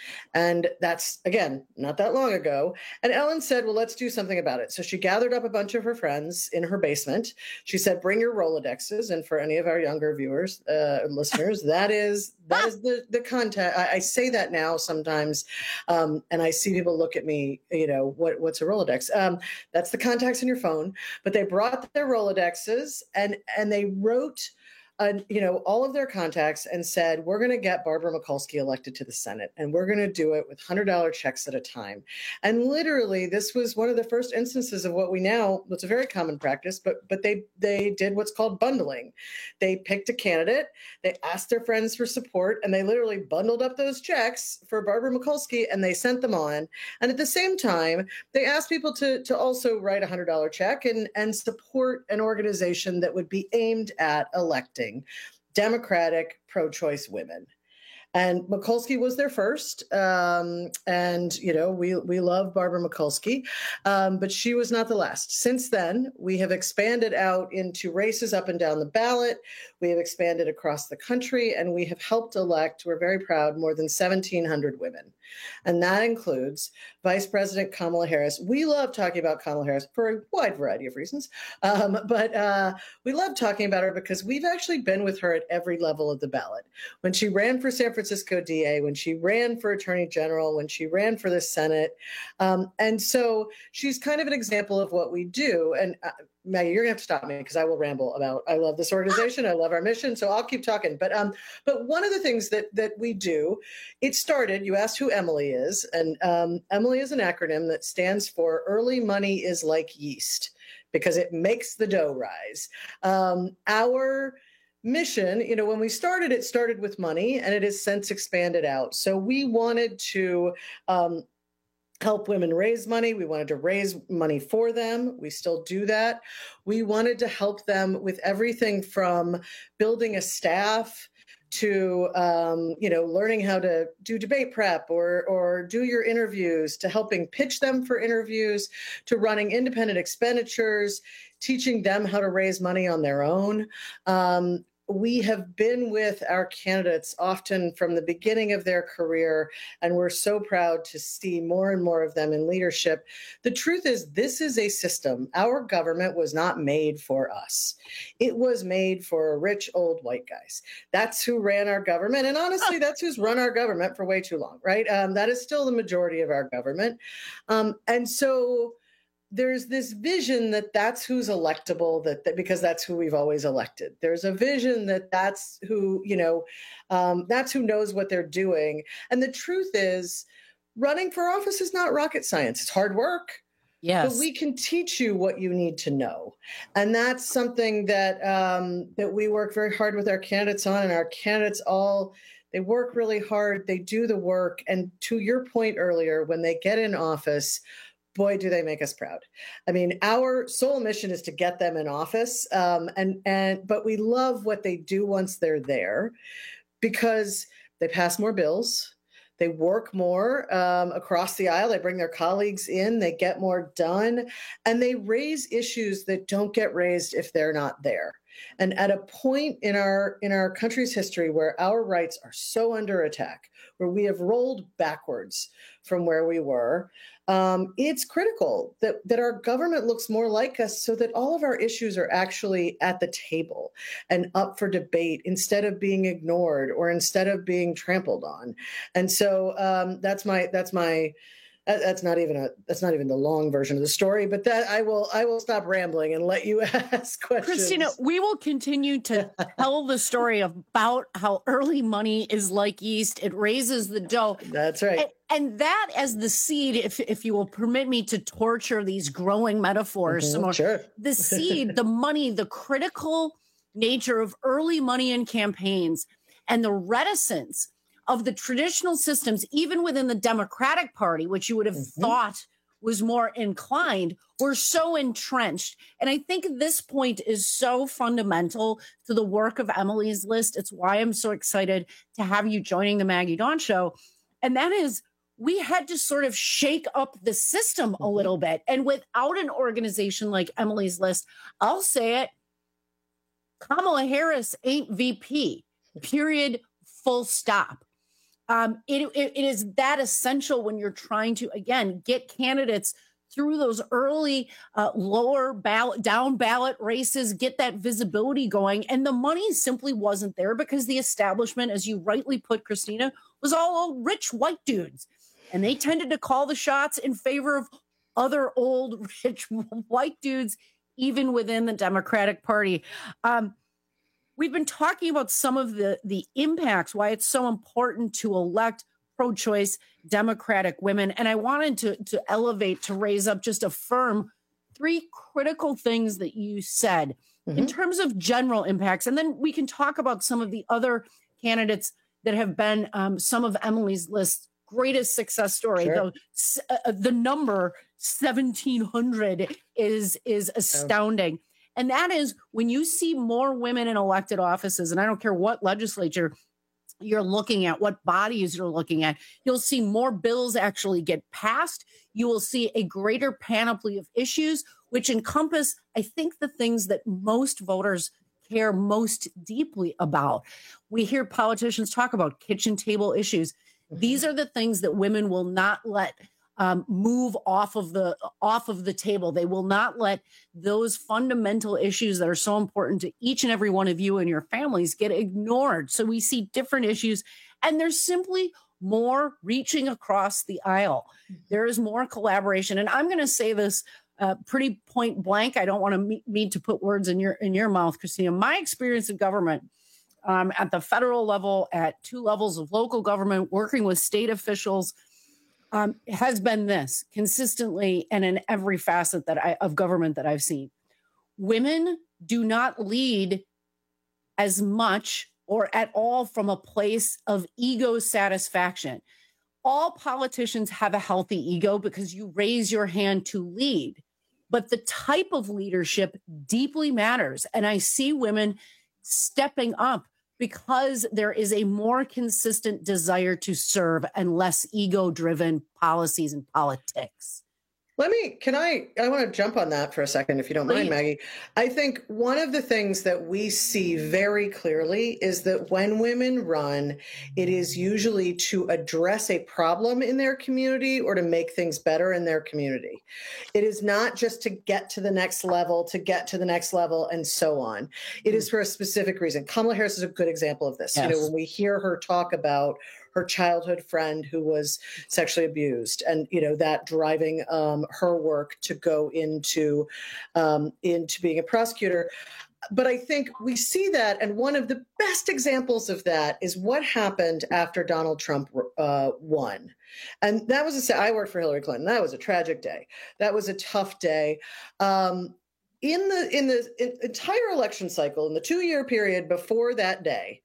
And that's, again, not that long ago. And Ellen said, well, let's do something about it. So she gathered up a bunch of her friends in her basement. She said, bring your Rolodexes. And for any of our younger viewers, uh, listeners, that is that is the, the contact. I, I say that now sometimes. Um, and I see people look at me, you know, what, what's a Rolodex? Um, that's the contacts in your phone. But they brought their Rolodexes and, and they wrote Uh, you know, all of their contacts and said, we're going to get Barbara Mikulski elected to the Senate, and we're going to do it with one hundred dollars checks at a time. And literally, this was one of the first instances of what we now, what's a very common practice, but but they they did what's called bundling. They picked a candidate, they asked their friends for support, and they literally bundled up those checks for Barbara Mikulski, and they sent them on. And at the same time, they asked people to, to also write a one hundred dollars check and, and support an organization that would be aimed at electing Democratic pro-choice women. And Mikulski was their first. Um, and, you know, we we love Barbara Mikulski, um, but she was not the last. Since then, we have expanded out into races up and down the ballot. We have expanded across the country, and we have helped elect, we're very proud, more than seventeen hundred women. And that includes Vice President Kamala Harris. We love talking about Kamala Harris for a wide variety of reasons. Um, but uh, we love talking about her because we've actually been with her at every level of the ballot. When she ran for San Francisco D A, when she ran for Attorney General, when she ran for the Senate. Um, and so she's kind of an example of what we do. And uh, Maggie, you're gonna have to stop me because I will ramble about, I love this organization, I love our mission, so I'll keep talking. But um, but one of the things that that we do, it started, you asked who Emily is, and um, Emily is an acronym that stands for Early Money is Like Yeast, because it makes the dough rise. Um, our mission, you know, when we started, it started with money, and it has since expanded out. So we wanted to um, help women raise money. We wanted to raise money for them. We still do that. We wanted to help them with everything from building a staff to, um, you know, learning how to do debate prep or or do your interviews, to helping pitch them for interviews, to running independent expenditures, teaching them how to raise money on their own. Um, we have been with our candidates often from the beginning of their career, and we're so proud to see more and more of them in leadership. The truth is, this is a system. Our government was not made for us. It was made for rich, old white guys. That's who ran our government. And honestly, that's who's run our government for way too long, right? Um, that is still the majority of our government. Um, and so there's this vision that that's who's electable, that, that because that's who we've always elected. There's a vision that that's who, you know, um, that's who knows what they're doing. And the truth is, running for office is not rocket science. It's hard work. Yes. But we can teach you what you need to know. And that's something that um, that we work very hard with our candidates on, and our candidates all, they work really hard. They do the work. And to your point earlier, when they get in office, boy, do they make us proud. I mean, our sole mission is to get them in office. Um, and, and, but we love what they do once they're there, because they pass more bills. They work more um, across the aisle. They bring their colleagues in. They get more done. And they raise issues that don't get raised if they're not there. And at a point in our in our country's history where our rights are so under attack, where we have rolled backwards from where we were, um, it's critical that, that our government looks more like us, so that all of our issues are actually at the table and up for debate instead of being ignored or instead of being trampled on. And so um, that's my that's my. That's not even a. That's not even the long version of the story. But that I will. I will stop rambling and let you ask questions. Christina, we will continue to tell the story about how early money is like yeast. It raises the dough. That's right. And, and that as the seed, if if you will permit me to torture these growing metaphors Mm-hmm, some more. sure. The seed, the money, the critical nature of early money in campaigns, and the reticence of the traditional systems, even within the Democratic Party, which you would have mm-hmm. thought was more inclined, were so entrenched. And I think this point is so fundamental to the work of Emily's List. It's why I'm so excited to have you joining the Maggie Dawn Show. And that is, we had to sort of shake up the system mm-hmm. a little bit. And without an organization like Emily's List, I'll say it, Kamala Harris ain't V P, period, full stop. Um, it, it, it is that essential when you're trying to, again, get candidates through those early uh, lower ballot, down ballot races, get that visibility going. And the money simply wasn't there because the establishment, as you rightly put, Christina, was all old rich white dudes. And they tended to call the shots in favor of other old rich white dudes, even within the Democratic Party. Um, We've been talking about some of the, the impacts, why it's so important to elect pro-choice Democratic women. And I wanted to, to elevate, to raise up, just affirm three critical things that you said mm-hmm. in terms of general impacts. And then we can talk about some of the other candidates that have been um, some of Emily's List's greatest success story. Sure. The, uh, the number seventeen hundred is, is astounding. And that is when you see more women in elected offices, and I don't care what legislature you're looking at, what bodies you're looking at, you'll see more bills actually get passed. You will see a greater panoply of issues, which encompass, I think, the things that most voters care most deeply about. We hear politicians talk about kitchen table issues. Mm-hmm. These are the things that women will not let Um, move off of the off of the table. They will not let those fundamental issues that are so important to each and every one of you and your families get ignored. So we see different issues, and there's simply more reaching across the aisle. There is more collaboration, and I'm going to say this uh, pretty point blank. I don't want to me- mean to put words in your in your mouth, Christina. My experience of government um, at the federal level, at two levels of local government, working with state officials, Um, has been this consistently and in every facet that I, of government that I've seen. Women do not lead as much or at all from a place of ego satisfaction. All politicians have a healthy ego because you raise your hand to lead, but the type of leadership deeply matters. And I see women stepping up because there is a more consistent desire to serve and less ego-driven policies and politics. Let me, can I, I want to jump on that for a second, if you don't mind, Please. Maggie. I think one of the things that we see very clearly is that when women run, it is usually to address a problem in their community or to make things better in their community. It is not just to get to the next level, to get to the next level, and so on. It is for a specific reason. Kamala Harris is a good example of this. Yes. You know, when we hear her talk about her childhood friend who was sexually abused, and you know that driving um, her work to go into um, into being a prosecutor. But I think we see that, and one of the best examples of that is what happened after Donald Trump uh, won. And that was a, I worked for Hillary Clinton. That was a tragic day. That was a tough day. Um, in the in the in, entire election cycle, in the two-year period before that day,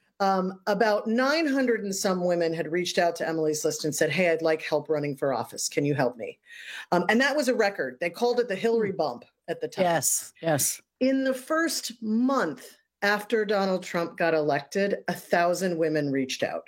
Um, about nine hundred and some women had reached out to Emily's List and said, hey, I'd like help running for office. Can you help me? Um, and that was a record. They called it the Hillary bump at the time. Yes, yes. In the first month after Donald Trump got elected, a thousand women reached out.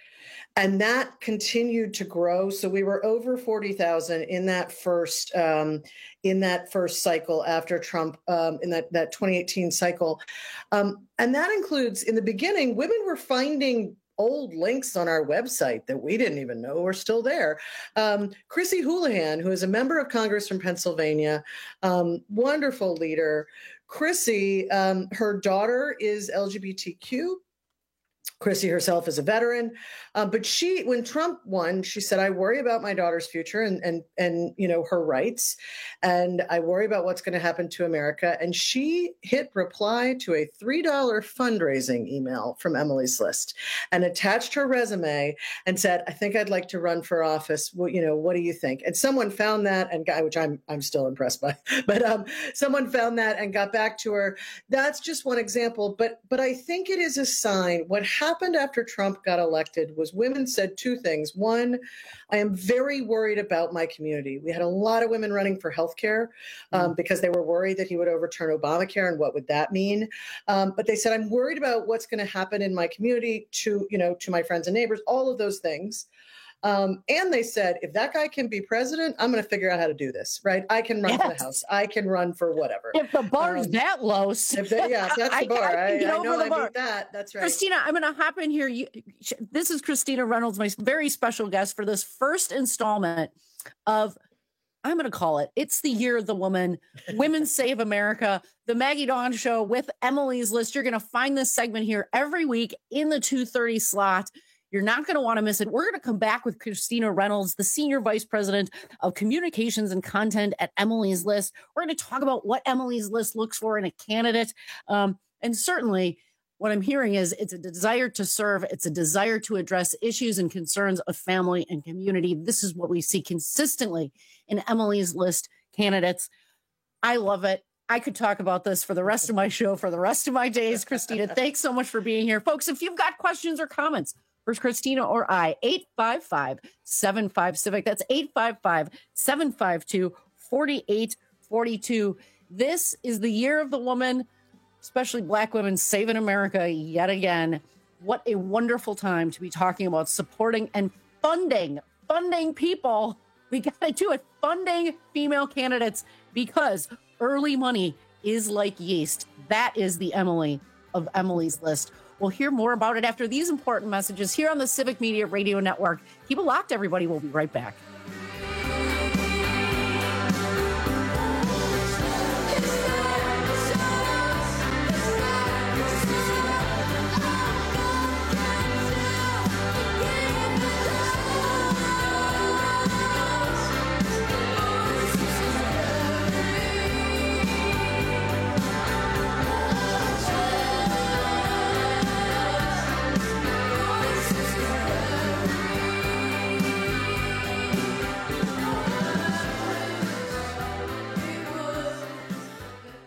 And that continued to grow. So we were over forty thousand in that first um, in that first cycle after Trump, um, in that, that twenty eighteen cycle. Um, and that includes, in the beginning, women were finding old links on our website that we didn't even know were still there. Um, Chrissy Houlihan, who is a member of Congress from Pennsylvania, um, wonderful leader. Chrissy, um, her daughter is L G B T Q. Chrissy herself is a veteran, uh, but she, when Trump won, she said, I worry about my daughter's future and, and, and, you know, her rights. And I worry about what's going to happen to America. And she hit reply to a three dollars fundraising email from Emily's List and attached her resume and said, I think I'd like to run for office. What, you know, what do you think? And someone found that and got, which I'm, I'm still impressed by, but um, someone found that and got back to her. That's just one example. But, but I think it is a sign. What happened after Trump got elected was women said two things. One, I am very worried about my community. We had a lot of women running for healthcare um, mm. because they were worried that he would overturn Obamacare and what would that mean. Um, but they said, I'm worried about what's going to happen in my community to, you know, to my friends and neighbors, all of those things. Um, and they said, if that guy can be president, I'm going to figure out how to do this, right? I can run yes. for the House. I can run for whatever. If the bar is um, that low. If they, yeah, if that's the bar. I, I, I know I bar. that. That's right. Christina, I'm going to hop in here. You, this is Christina Reynolds, my very special guest for this first installment of, I'm going to call it, It's the Year of the Woman, Women Save America, the Maggie Dawn Show with Emily's List. You're going to find this segment here every week in the two thirty slot. You're not going to want to miss it. We're going to come back with Christina Reynolds, the Senior Vice President of Communications and Content at Emily's List. We're going to talk about what Emily's List looks for in a candidate. Um, and certainly what I'm hearing is it's a desire to serve. It's a desire to address issues and concerns of family and community. This is what we see consistently in Emily's List candidates. I love it. I could talk about this for the rest of my show, for the rest of my days. Christina, thanks so much for being here. Folks, if you've got questions or comments for Christina or I, eight five five, seven five, CIVIC. That's eight five five, seven five two, four eight four two. This is the Year of the Woman, especially Black women saving America yet again. What a wonderful time to be talking about supporting and funding, funding people. We got to do it, funding female candidates, because early money is like yeast. That is the Emily of Emily's List. We'll hear more about it after these important messages here on the Civic Media Radio Network. Keep it locked, everybody. We'll be right back.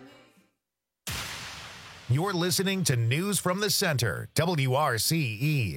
You're listening to News from the Center, W R C E.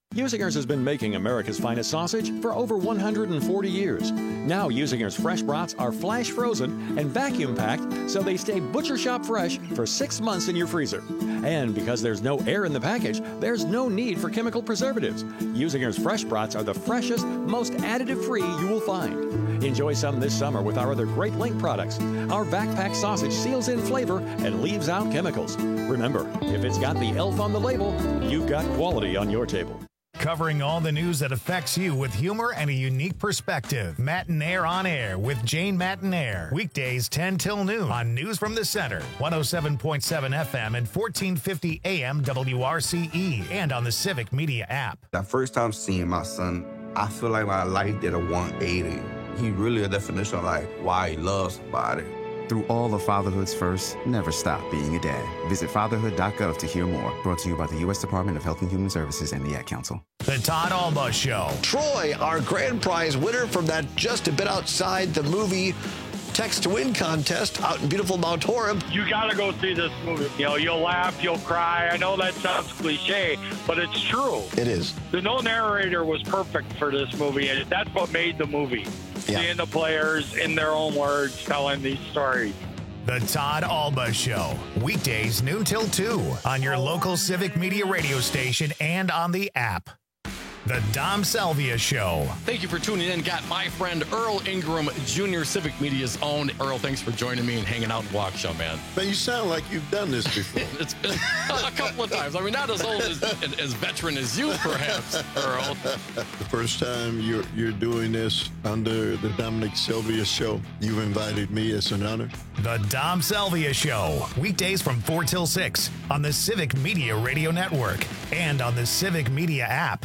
Usinger's has been making America's finest sausage for over one hundred forty years. Now Usinger's fresh brats are flash frozen and vacuum packed so they stay butcher shop fresh for six months in your freezer. And because there's no air in the package, there's no need for chemical preservatives. Usinger's fresh brats are the freshest, most additive-free you will find. Enjoy some this summer with our other Great Link products. Our vac-packed sausage seals in flavor and leaves out chemicals. Remember, if it's got the elf on the label, you've got quality on your table. Covering all the news that affects you with humor and a unique perspective. Matinaire on Air with Jane Matinaire. Weekdays ten till noon on News from the Center. one oh seven point seven F M and fourteen fifty A M W R C E. And on the Civic Media app. The first time seeing my son, I feel like my life did a one eighty. He really a definition of like why he loves somebody. Through all of fatherhood's first, never stop being a dad. Visit fatherhood dot gov to hear more. Brought to you by the U S Department of Health and Human Services and the Ad Council. The Todd Alba Show. Troy, our grand prize winner from that Just a Bit Outside the Movie Text to Win contest out in beautiful Mount Horeb. You got to go see this movie. You know, you'll laugh, you'll cry. I know that sounds cliche, but it's true. It is. The no narrator was perfect for this movie, and that's what made the movie. Yeah. Seeing the players in their own words telling these stories. The Todd Alba Show. Weekdays noon till two on your local Civic Media radio station and on the app. The Dom Salvia Show. Thank you for tuning in. Got my friend Earl Ingram Junior, Civic Media's own. Earl, thanks for joining me and hanging out in Waukesha, man. Man, you sound like you've done this before. It's been a couple of times. I mean, not as old as, as veteran as you, perhaps, Earl. The first time you're you're doing this under the Dominic Salvia Show, you've invited me. It's an honor. The Dom Salvia Show. Weekdays from four till six on the Civic Media Radio Network and on the Civic Media app.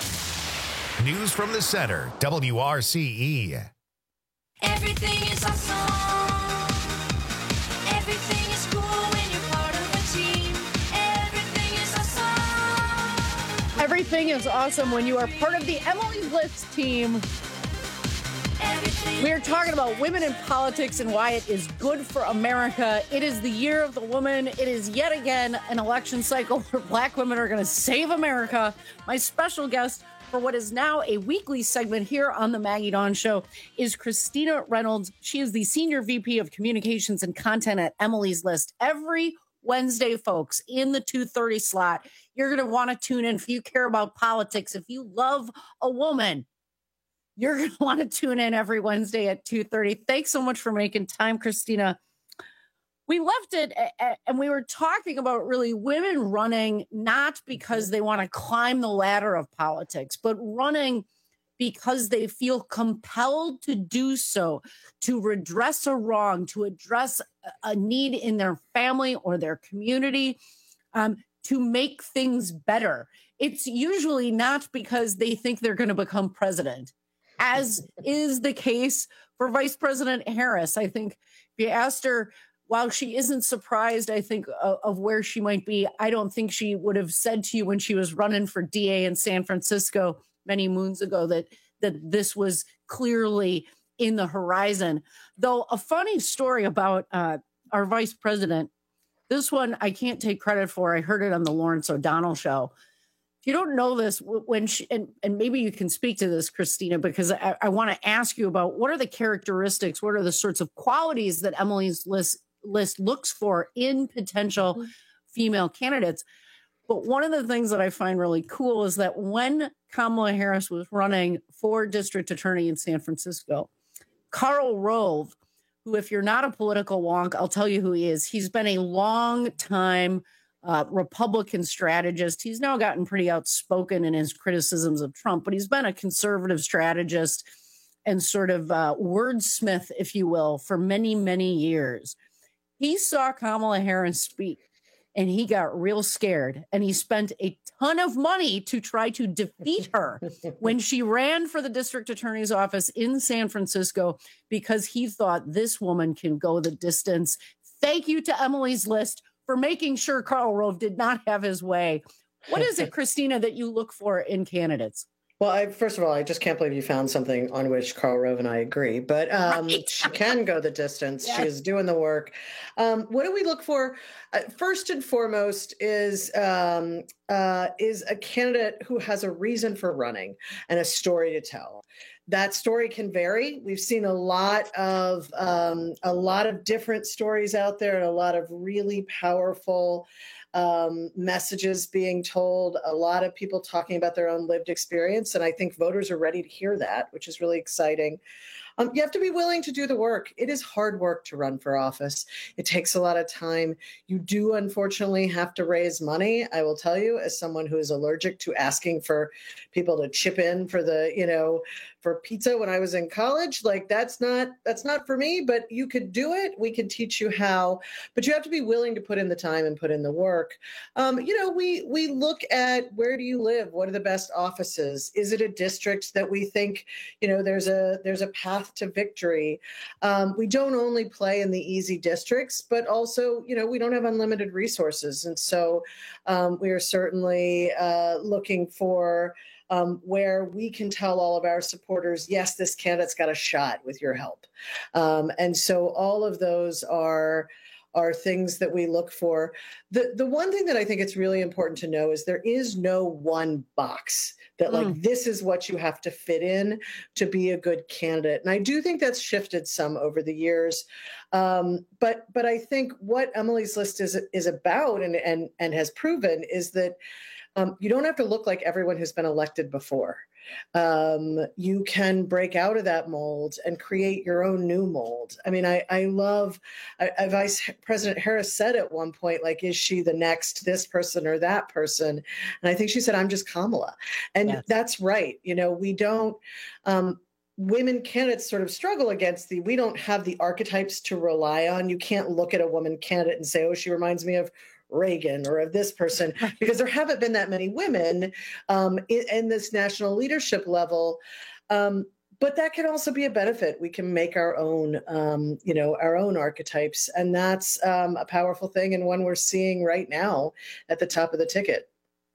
News from the Center, W R C E. Everything is awesome. Everything is cool when you're part of a team. Everything is awesome. Everything is awesome when you are part of the Emily's List team. We are talking about women in politics and why it is good for America. It is the year of the woman. It is yet again an election cycle where black women are going to save America. My special guest for what is now a weekly segment here on the Maggie Dawn Show is Christina Reynolds. She is the Senior V P of Communications and Content at Emily's List. Every Wednesday, folks, in the two thirty slot, you're going to want to tune in. If you care about politics, if you love a woman, you're going to want to tune in every Wednesday at two thirty. Thanks so much for making time, Christina. We left it and we were talking about really women running, not because they want to climb the ladder of politics, but running because they feel compelled to do so, to redress a wrong, to address a need in their family or their community, um, to make things better. It's usually not because they think they're going to become president, as is the case for Vice President Harris. I think if you asked her, while she isn't surprised, I think, of, of where she might be, I don't think she would have said to you when she was running for D A in San Francisco many moons ago that, that this was clearly in the horizon. Though a funny story about uh, our vice president, this one I can't take credit for. I heard it on the Lawrence O'Donnell show. If you don't know this, when she, and, and maybe you can speak to this, Christina, because I, I want to ask you about what are the characteristics, what are the sorts of qualities that Emily's List list looks for in potential mm-hmm. female candidates. But one of the things that I find really cool is that when Kamala Harris was running for district attorney in San Francisco, Karl Rove, who, if you're not a political wonk, I'll tell you who he is. He's been a long time uh, Republican strategist. He's now gotten pretty outspoken in his criticisms of Trump, but he's been a conservative strategist and sort of uh, wordsmith, if you will, for many, many years. He saw Kamala Harris speak and he got real scared and he spent a ton of money to try to defeat her when she ran for the district attorney's office in San Francisco because he thought this woman can go the distance. Thank you to Emily's List for making sure Karl Rove did not have his way. What is it, Christina, that you look for in candidates? Well, I, first of all, I just can't believe you found something on which Karl Rove and I agree, but um, right. She can go the distance. Yes. She is doing the work. Um, what do we look for? Uh, first and foremost is um, uh, is a candidate who has a reason for running and a story to tell. That story can vary. We've seen a lot of um, a lot of different stories out there and a lot of really powerful Um, messages being told, a lot of people talking about their own lived experience. And I think voters are ready to hear that, which is really exciting. Um, you have to be willing to do the work. It is hard work to run for office. It takes a lot of time. You do, unfortunately, have to raise money. I will tell you, as someone who is allergic to asking for people to chip in for the, you know, for pizza when I was in college, like that's not, that's not for me, but you could do it. We can teach you how, but you have to be willing to put in the time and put in the work. Um, you know, we, we look at where do you live? What are the best offices? Is it a district that we think, you know, there's a, there's a path to victory? Um, we don't only play in the easy districts, but also, you know, we don't have unlimited resources. And so um, we are certainly uh, looking for Um, where we can tell all of our supporters, yes, this candidate's got a shot with your help. Um, and so all of those are are things that we look for. The the one thing that I think it's really important to know is there is no one box that like, mm. this is what you have to fit in to be a good candidate. And I do think that's shifted some over the years. Um, but but I think what Emily's List is is about and and and has proven is that Um, you don't have to look like everyone who's been elected before. Um, you can break out of that mold and create your own new mold. I mean, I, I love, I, I, Vice President Harris said at one point, like, is she the next this person or that person? And I think she said, I'm just Kamala. And yes. That's right. You know, we don't, um, women candidates sort of struggle against the, we don't have the archetypes to rely on. You can't look at a woman candidate and say, oh, she reminds me of Reagan or of this person, because there haven't been that many women um, in, in this national leadership level. Um, but that can also be a benefit. We can make our own, um, you know, our own archetypes. And that's um, a powerful thing and one we're seeing right now at the top of the ticket.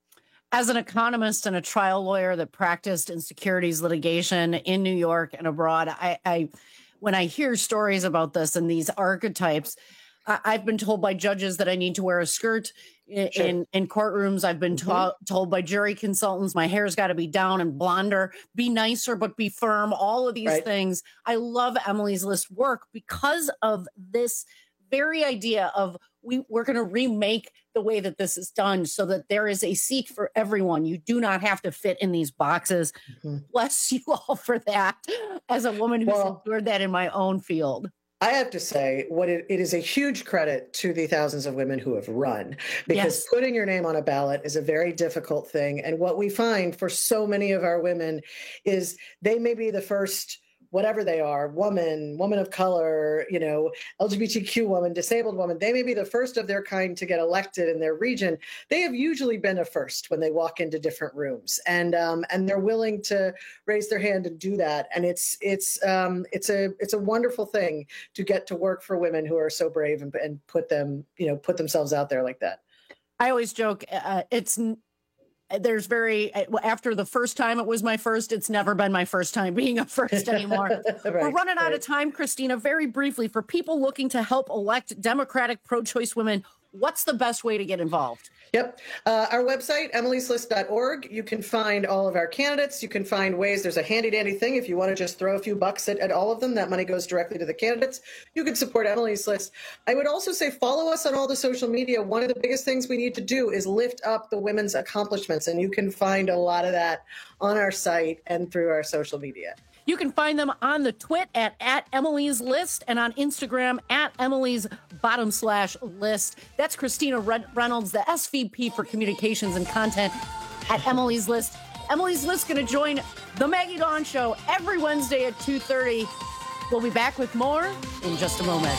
As an economist and a trial lawyer that practiced in securities litigation in New York and abroad, I, I when I hear stories about this and these archetypes, I've been told by judges that I need to wear a skirt in, sure. in, in courtrooms. I've been mm-hmm. to- told by jury consultants, my hair's got to be down and blonder, be nicer, but be firm. All of these right. things. I love Emily's List work because of this very idea of we, we're going to remake the way that this is done so that there is a seat for everyone. You do not have to fit in these boxes. Mm-hmm. Bless you all for that. As a woman who's well, endured that in my own field. I have to say, what it, it is a huge credit to the thousands of women who have run, because yes. putting your name on a ballot is a very difficult thing. And what we find for so many of our women is they may be the first, whatever they are, woman, woman of color, you know, L G B T Q woman, disabled woman, they may be the first of their kind to get elected in their region. They have usually been a first when they walk into different rooms, and um, and they're willing to raise their hand and do that. And it's it's um, it's a it's a wonderful thing to get to work for women who are so brave and, and put them, you know, put themselves out there like that. I always joke, uh, it's. There's very, after the first time it was my first, it's never been my first time being a first anymore. right, We're running out right. of time, Christina. Very briefly, for people looking to help elect Democratic pro-choice women, what's the best way to get involved? Yep. Uh, our website, emilys list dot org. You can find all of our candidates. You can find ways. There's a handy dandy thing. If you want to just throw a few bucks at, at all of them, that money goes directly to the candidates. You can support Emily's List. I would also say follow us on all the social media. One of the biggest things we need to do is lift up the women's accomplishments. And you can find a lot of that on our site and through our social media. You can find them on the twit at, at Emily's List and on Instagram at Emily's bottom slash list. That's Christina Reynolds, the S V P for Communications and Content at Emily's List. Emily's List going to join the Maggie Dawn Show every Wednesday at two thirty. We'll be back with more in just a moment.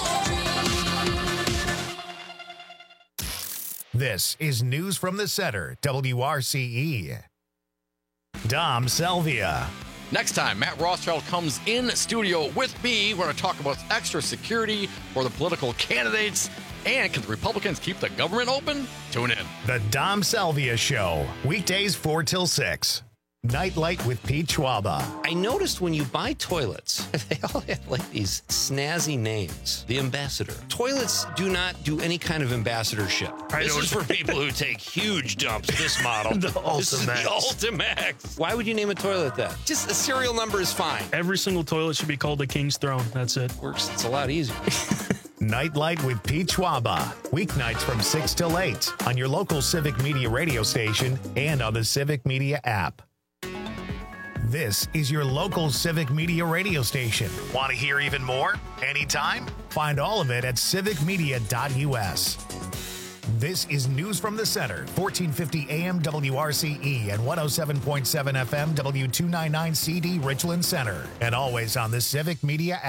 This is News from the Center, W R C E. Dom Salvia. Next time, Matt Rothschild comes in studio with me. We're going to talk about extra security for the political candidates. And can the Republicans keep the government open? Tune in. The Dom Salvia Show, weekdays four till six. Nightlight with Pete Schwaba. I noticed when you buy toilets, they all have like these snazzy names. The Ambassador. Toilets do not do any kind of ambassadorship. I this know. is for people who take huge dumps, this model. The This is the Ultimax. Ultimax. Why would you name a toilet that? Just a serial number is fine. Every single toilet should be called the King's Throne. That's it. Works. It's a lot easier. Nightlight with Pete Schwaba. Weeknights from six till eight on your local Civic Media radio station and on the Civic Media app. This is your local Civic Media radio station. Want to hear even more? Anytime? Find all of it at civic media dot u s. This is News from the Center, fourteen fifty A M W R C E and one oh seven point seven F M W two ninety-nine C D Richland Center, and always on the Civic Media app.